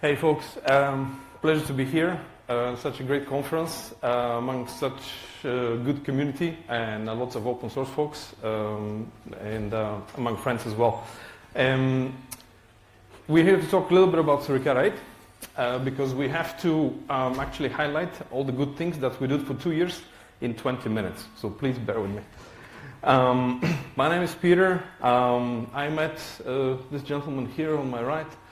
Hey folks, pleasure to be here. Such a great conference among such a good community and lots of open source folks and among friends as well. We're here to talk a little bit about Suricata 8 because we have to actually highlight all the good things that we did for 2 years in 20 minutes. So please bear with me. My name is Peter. I met this gentleman here on my right